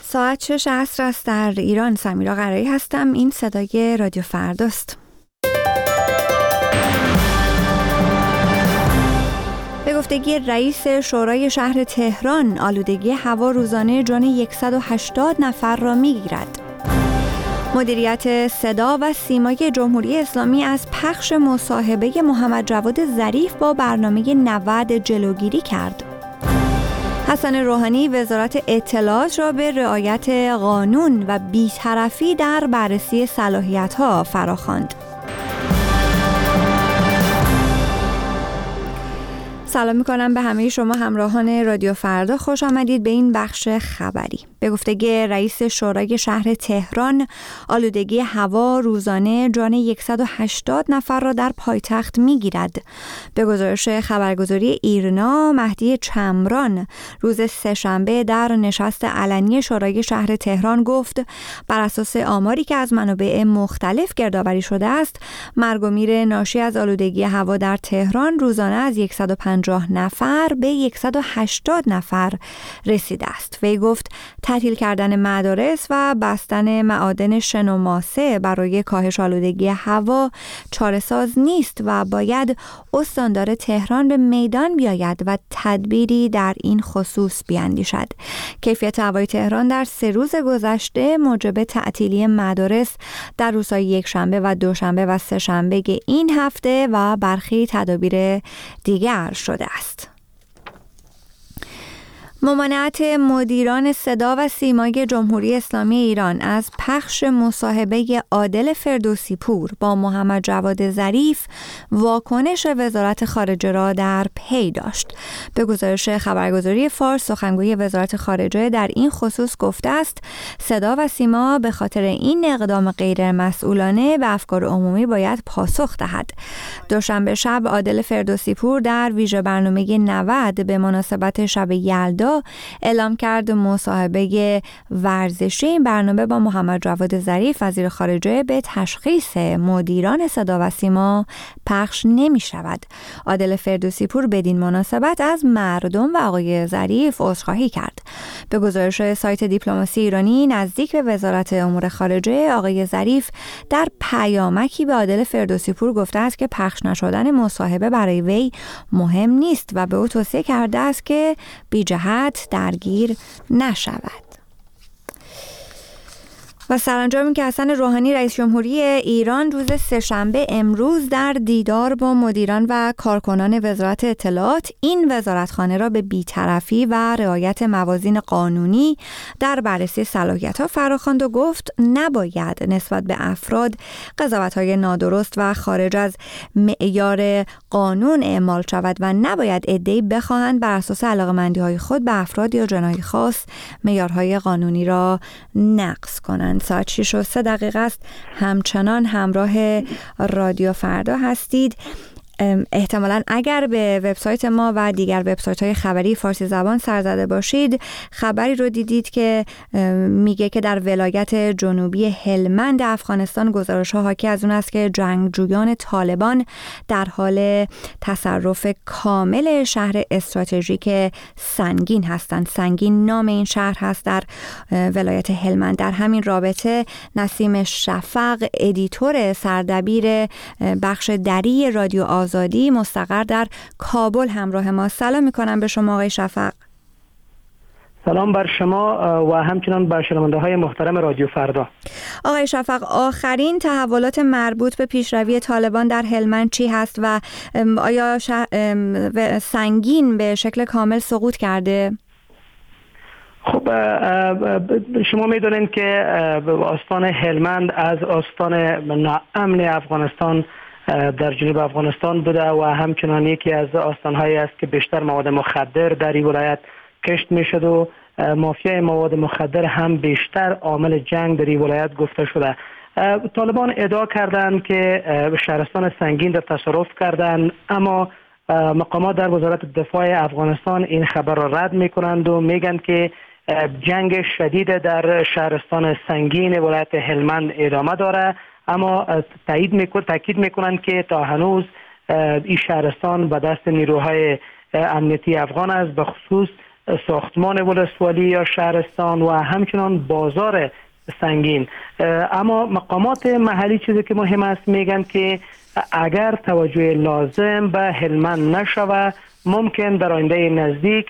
ساعت 6 عصر است در ایران. سمیرا قرایی هستم. این صدای رادیو فرداست. به گفتگی رئیس شورای شهر تهران، آلودگی هوا روزانه جان 180 نفر را می‌گیرد. مدیریت صدا و سیمای جمهوری اسلامی از پخش مصاحبه محمد جواد ظریف با برنامه 90 جلوگیری کرد. حسن روحانی وزارت اطلاعات را به رعایت قانون و بی‌طرفی در بررسی صلاحیت‌ها فراخواند. سلام میکنم به همه شما همراهان رادیو فردا. خوش آمدید به این بخش خبری. به گفته رئیس شورای شهر تهران، آلودگی هوا روزانه جان 180 نفر را در پایتخت میگیرد. به گزارش خبرگزاری ایرنا، مهدی چمران روز سه‌شنبه در نشست علنی شورای شهر تهران گفت بر اساس آماری که از منابع مختلف گردآوری شده است، مرگ و میر ناشی از آلودگی هوا در تهران روزانه از 150 نفر به 180 نفر رسیده است. وی گفت تعطیل کردن مدارس و بستن معادن شن و ماسه برای کاهش آلودگی هوا چاره‌ساز نیست و باید استاندار تهران به میدان بیاید و تدبیری در این خصوص بیاندیشد. کیفیت هوای تهران در 3 روز گذشته موجب تعطیلی مدارس در روزهای یکشنبه و دوشنبه و سه‌شنبه این هفته و برخی تدابیر دیگر شده است. ممانعت مدیران صدا و سیمای جمهوری اسلامی ایران از پخش مصاحبه عادل فردوسی پور با محمد جواد ظریف واکنش وزارت خارجه را در پی داشت. به گزارش خبرگزاری فارس، سخنگوی وزارت خارجه در این خصوص گفته است صدا و سیما به خاطر این اقدام غیر مسئولانه به افکار عمومی باید پاسخ دهد. دوشنبه شب عادل فردوسی پور در ویژه برنامه 90 به مناسبت شب یلدا اعلام کرد مصاحبه ورزشی این برنامه با محمد جواد ظریف وزیر خارجه به تشخیص مدیران صدا و سیما پخش نمی شود. عادل فردوسی پور بدین مناسبت از مردم و آقای ظریف عذرخواهی کرد. به گزارش سایت دیپلماسی ایرانی نزدیک به وزارت امور خارجه، آقای ظریف در پیامکی به عادل فردوسی پور گفته است که پخش نشدن مصاحبه برای وی مهم نیست و به او توصیه کرده است که بی جهت درگیر نشود. و سرانجام که حسن روحانی رئیس جمهوری ایران روز سه‌شنبه امروز در دیدار با مدیران و کارکنان وزارت اطلاعات این وزارتخانه را به بی‌طرفی و رعایت موازین قانونی در بررسی صلاحیت‌ها فراخواند و گفت نباید نسبت به افراد قضاوت‌های نادرست و خارج از معیار قانون اعمال شود و نباید عده‌ای بخواهند بر اساس علاقه‌مندی‌های خود به افراد یا جناحی خاص معیارهای قانونی را نقض کنند. ساعت 6:03 است. همچنان همراه رادیو فردا هستید. احتمالاً اگر به وبسایت ما و دیگر وبسایت‌های خبری فارسی زبان سر زده باشید، خبری رو دیدید که میگه که در ولایت جنوبی هلمند افغانستان گزارش‌ها حاکی از اون است که جنگجویان طالبان در حال تصرف کامل شهر استراتژیک سنگین هستند. سنگین نام این شهر هست در ولایت هلمند. در همین رابطه نسیم شفق، ادیتور سردبیر بخش دری رادیو آزادی مستقر در کابل همراه ما. سلام میکنم به شما آقای شفق. سلام بر شما و همچنان بر شنونده‌های محترم رادیو فردا. آقای شفق، آخرین تحولات مربوط به پیشروی طالبان در هلمند چی هست و آیا سنگین به شکل کامل سقوط کرده؟ خب شما میدونید که استان هلمند از استان ناامن افغانستان در جنوب افغانستان بوده و همچنان یکی از استان‌هایی است که بیشتر مواد مخدر در این ولایت کشت میشد و مافیای مواد مخدر هم بیشتر عامل جنگ در این ولایت گفته شده. طالبان ادعا کردند که شهرستان سنگین در تصرف کردند، اما مقامات در وزارت دفاع افغانستان این خبر را رد میکنند و میگن که جنگ شدید در شهرستان سنگین ولایت هلمند ادامه داره، اما تاکید میکنند که تا هنوز این شهرستان به دست نیروهای امنیتی افغان است، به خصوص ساختمان ولسوالی یا شهرستان و همچنان بازار سنگین. اما مقامات محلی چیزی که مهم است میگن که اگر توجه لازم به هلمند نشود ممکن در آینده نزدیک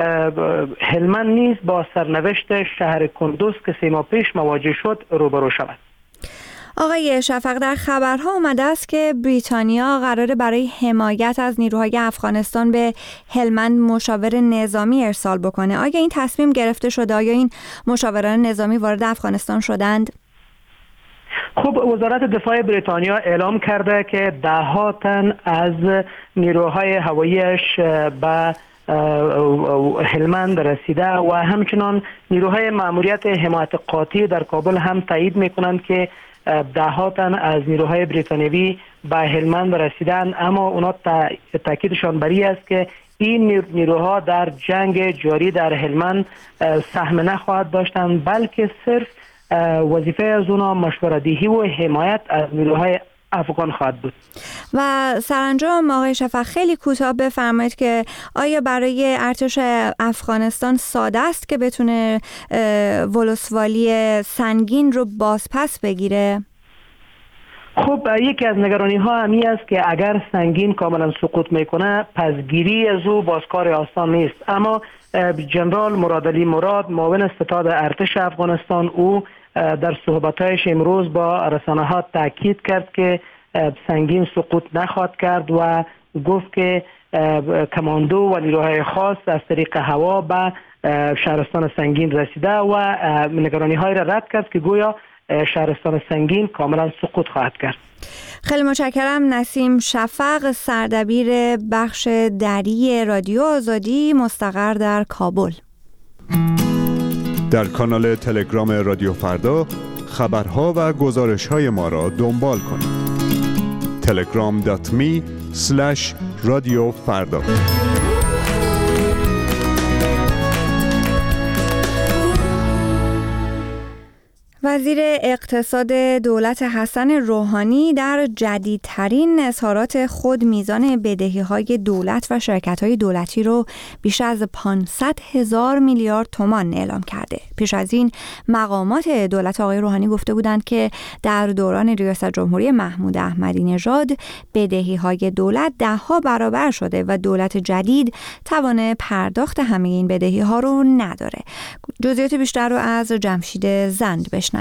هلمند نیز با سرنوشت شهر کندوز که 3 ماه پیش مواجه شد روبرو شود. آقای شفق، در خبرها اومده است که بریتانیا قراره برای حمایت از نیروهای افغانستان به هلمند مشاور نظامی ارسال بکنه. آیا این تصمیم گرفته شده؟ آیا این مشاوران نظامی وارد افغانستان شدند؟ خب وزارت دفاع بریتانیا اعلام کرده که 10 تن از نیروهای هواییش به هلمند رسیده و همچنان نیروهای مأموریت حمایت قاطع در کابل هم تایید میکنند که 10 تن از نیروهای بریتانیایی به هلمند رسیدند، اما اونا تاکیدشان بر این است که این نیروها در جنگ جاری در هلمند سهم نخواهد داشتند، بلکه صرف وظیفه از اونا مشوره‌دهی و حمایت از نیروهای افغان خواهد بود. و سرانجام آقای شفق خیلی کوتاه بفرمایید که آیا برای ارتش افغانستان ساده است که بتونه ولسوالی سنگین رو بازپس بگیره؟ خب یکی از نگرانی ها همی است که اگر سنگین کاملا سقوط میکنه پسگیری از او بازکار آسان نیست، اما جنرال مرادعلی مراد معاون ستاد ارتش افغانستان او در صحبتایش امروز با رسانه ها تاکید کرد که سنگین سقوط نخواهد کرد و گفت که کماندو و نیروهای خاص از طریق هوا به شهرستان سنگین رسیده و نگرانی های را رد کرد که گویا شهرستان سنگین کاملا سقوط خواهد کرد. خیلی متشکرم. نسیم شفق، سردبیر بخش دری رادیو آزادی مستقر در کابل. در کانال تلگرام رادیو فردا خبرها و گزارش‌های ما را دنبال کنید. telegram.me/رادیوفردا. وزیر اقتصاد دولت حسن روحانی در جدیدترین اظهارات خود میزان بدهی‌های دولت و شرکت‌های دولتی رو بیش از 500,000 میلیارد تومان اعلام کرده. پیش از این مقامات دولت آقای روحانی گفته بودند که در دوران ریاست جمهوری محمود احمدی نژاد بدهی‌های دولت 10 برابر شده و دولت جدید توان پرداخت همه این بدهی‌ها رو نداره. جزئیات بیشتر رو از جمشید زند بشنوید.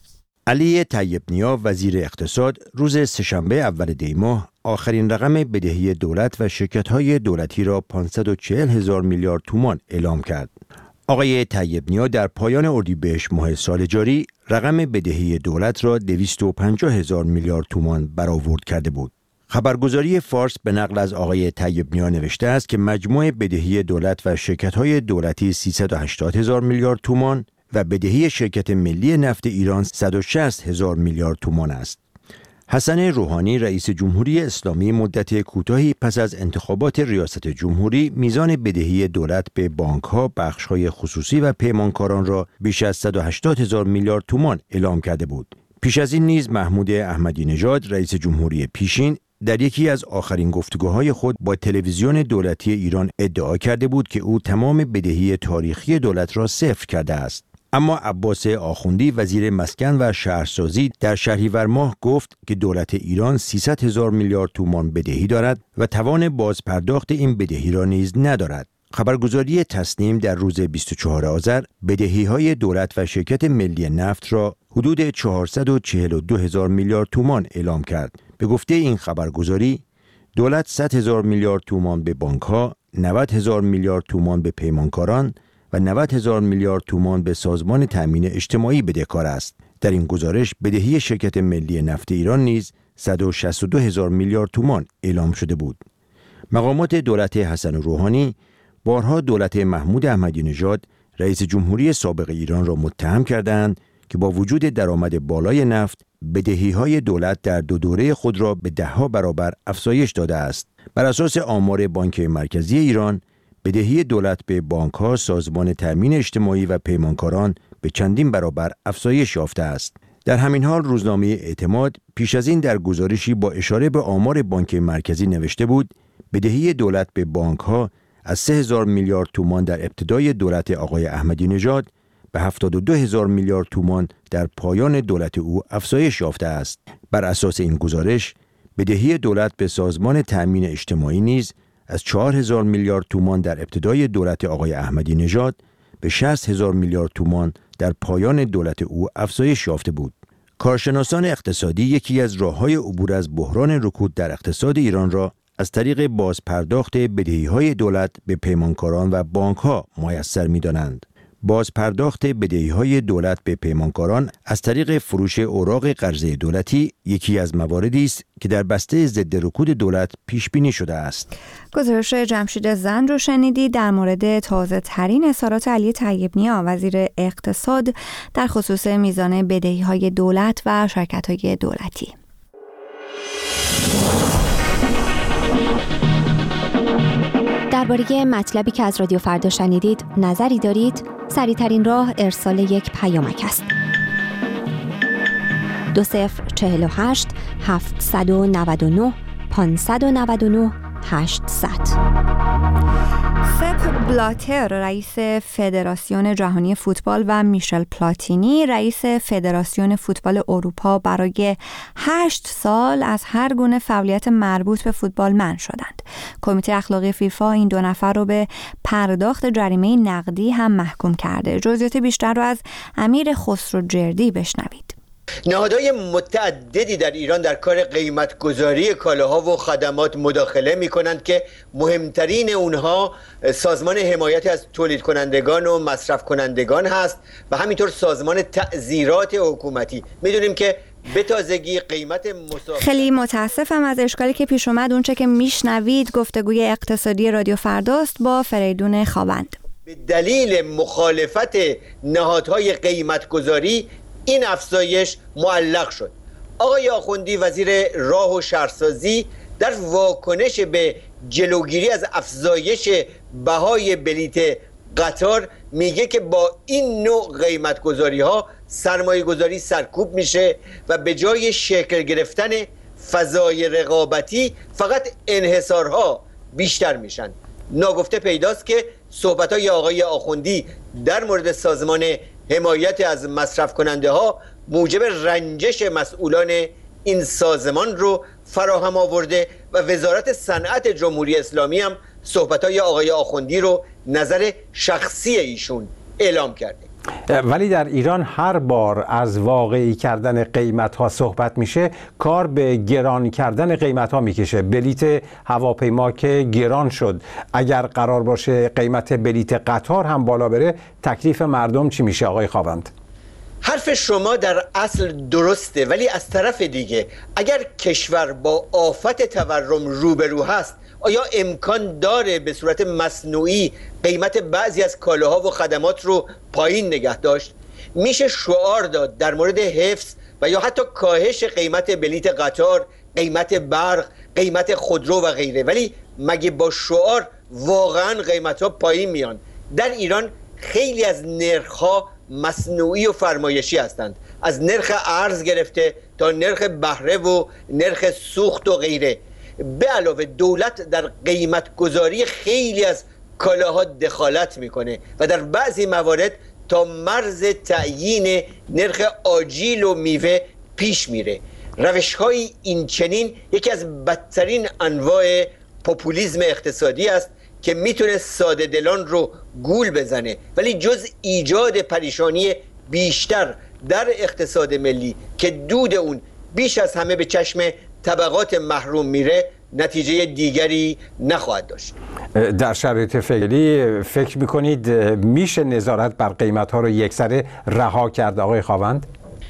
علی طیب نیا وزیر اقتصاد روز سه‌شنبه اول دی ماه آخرین رقم بدهی دولت و شرکت‌های دولتی را 540,000 میلیارد تومان اعلام کرد. آقای طیب نیا در پایان اردیبهشت ماه سال جاری رقم بدهی دولت را 250,000 میلیارد تومان برآورد کرده بود. خبرگزاری فارس به نقل از آقای طیب نیا نوشته است که مجموع بدهی دولت و شرکت‌های دولتی 380,000 میلیارد تومان و بدهی شرکت ملی نفت ایران 160,000 میلیارد تومان است. حسن روحانی رئیس جمهوری اسلامی مدت کوتاهی پس از انتخابات ریاست جمهوری میزان بدهی دولت به بانک‌ها، بخش‌های خصوصی و پیمانکاران را بیش از 180,000 میلیارد تومان اعلام کرده بود. پیش از این نیز محمود احمدی نژاد رئیس جمهوری پیشین در یکی از آخرین گفتگوهای خود با تلویزیون دولتی ایران ادعا کرده بود که او تمام بدهی تاریخی دولت را صفر کرده است. اما عباس آخوندی وزیر مسکن و شهرسازی در شهریور ماه گفت که دولت ایران 300,000 میلیارد تومان بدهی دارد و توان بازپرداخت این بدهی را نیز ندارد. خبرگزاری تسنیم در روز 24 آذر بدهی‌های دولت و شرکت ملی نفت را حدود 442,000 میلیارد تومان اعلام کرد. به گفته این خبرگزاری دولت 100,000 میلیارد تومان به بانک‌ها، 90,000 میلیارد تومان به پیمانکاران و 90,000 میلیارد تومان به سازمان تأمین اجتماعی بدهکار است. در این گزارش بدهی شرکت ملی نفت ایران نیز 162,000 میلیارد تومان اعلام شده بود. مقامات دولت حسن روحانی بارها دولت محمود احمدی نژاد رئیس جمهوری سابق ایران را متهم کردند که با وجود درآمد بالای نفت بدهی‌های دولت در 2 دوره خود را به 10 برابر افزایش داده است. بر اساس آمار بانک مرکزی ایران بدهی دولت به بانک‌ها، سازمان تأمین اجتماعی و پیمانکاران به چندین برابر افزایش یافته است. در همین حال روزنامه اعتماد پیش از این در گزارشی با اشاره به آمار بانک مرکزی نوشته بود بدهی دولت به بانک‌ها از 3000 میلیارد تومان در ابتدای دولت آقای احمدی نژاد به 72000 میلیارد تومان در پایان دولت او افزایش یافته است. بر اساس این گزارش، بدهی دولت به سازمان تأمین اجتماعی نیز از 4000 میلیارد تومان در ابتدای دولت آقای احمدی نژاد به 60000 میلیارد تومان در پایان دولت او افزایش یافته بود. کارشناسان اقتصادی یکی از راه‌های عبور از بحران رکود در اقتصاد ایران را از طریق بازپرداخت بدهی‌های دولت به پیمانکاران و بانک‌ها میسر می‌دانند. بازپرداخت بدهی‌های دولت به پیمانکاران از طریق فروش اوراق قرضه دولتی یکی از مواردی است که در بسته ضد رکود دولت پیش بینی شده است. گزارش جمشید زند رو شنیدید در مورد تازه ترین اظهارات علی طیب‌نیا وزیر اقتصاد در خصوص میزان بدهی‌های دولت و شرکت‌های دولتی. درباره مطلبی که از رادیو فردا شنیدید نظری دارید؟ سریع‌ترین راه ارسال یک پیامک است. 2048 799 599 800. سپ بلاتر رئیس فدراسیون جهانی فوتبال و میشل پلاتینی رئیس فدراسیون فوتبال اروپا برای 8 سال از هر گونه فعالیت مربوط به فوتبال منع شدند. کمیته اخلاقی فیفا این دو نفر رو به پرداخت جریمه نقدی هم محکوم کرده. جزئیات بیشتر رو از امیر خسروجردی بشنوید. نهادهای متعددی در ایران در کار قیمتگذاری کالاها و خدمات مداخله می کنند که مهمترین اونها سازمان حمایت از تولید کنندگان و مصرف کنندگان هست و همینطور سازمان تعزیرات حکومتی. میدونیم که به تازگی قیمت خیلی متاسفم از اشکالی که پیش اومد. اونچه که میشنوید گفتگوی اقتصادی رادیو فرداست با فریدون خاوند. به دلیل مخالفت نهادهای قیمتگذاری این افزایش معلق شد. آقای آخوندی وزیر راه و شهرسازی در واکنش به جلوگیری از افزایش بهای بلیت قطار میگه که با این نوع قیمتگذاری ها سرمایه گذاری سرکوب میشه و به جای شکل گرفتن فضای رقابتی فقط انحصارها بیشتر میشن. ناگفته پیداست که صحبت‌های آقای آخوندی در مورد سازمان حمایت از مصرف کننده ها موجب رنجش مسئولان این سازمان رو فراهم آورده و وزارت صنعت جمهوری اسلامی هم صحبت‌های آقای آخوندی رو نظر شخصی ایشون اعلام کرده. ولی در ایران هر بار از واقعی کردن قیمت ها صحبت میشه کار به گران کردن قیمت ها میکشه. بلیت هواپیما که گران شد، اگر قرار باشه قیمت بلیت قطار هم بالا بره تکلیف مردم چی میشه آقای خاوند؟ حرف شما در اصل درسته، ولی از طرف دیگه اگر کشور با آفت تورم روبرو هست آیا امکان داره به صورت مصنوعی قیمت بعضی از کالاها و خدمات رو پایین نگه داشت؟ میشه شعار داد در مورد حفظ و یا حتی کاهش قیمت بلیت قطار، قیمت برق، قیمت خودرو و غیره، ولی مگه با شعار واقعا قیمت ها پایین میان؟ در ایران خیلی از نرخ‌ها مصنوعی و فرمایشی هستند، از نرخ ارز گرفته تا نرخ بهره و نرخ سوخت و غیره. به علاوه دولت در قیمت گذاری خیلی از کالاها دخالت میکنه و در بعضی موارد تا مرز تعیین نرخ آجیل و میوه پیش میره. روش‌های این چنین یکی از بدترین انواع پوپولیسم اقتصادی است که میتونه ساده دلان رو گول بزنه، ولی جز ایجاد پریشانی بیشتر در اقتصاد ملی که دود اون بیش از همه به چشم طبقات محروم میره نتیجه دیگری نخواهد داشت. در شرایط فعلی فکر میکنید میشه نظارت بر قیمت ها رو یکسره رها کرد آقای خاوند؟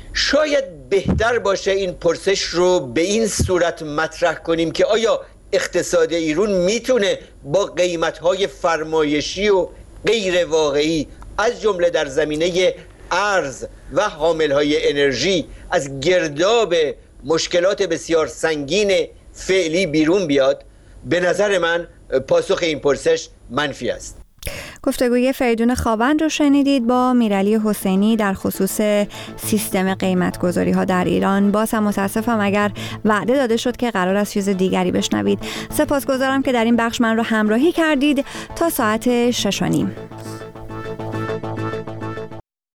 شاید بهتر باشه این پرسش رو به این صورت مطرح کنیم که آیا اقتصاد ایران میتونه با قیمت‌های فرمایشی و غیر واقعی از جمله در زمینه ارز و حامل‌های انرژی از گرداب مشکلات بسیار سنگین فعلی بیرون بیاد؟ به نظر من پاسخ این پرسش منفی است. گفتگوی فریدون خاوند رو شنیدید با میرعلی حسینی در خصوص سیستم قیمت‌گذاری ها در ایران. باز هم متاسفم اگر وعده داده شد که قرار است چیز دیگری بشنوید. سپاسگزارم که در این بخش من رو همراهی کردید. تا ساعت 6:30.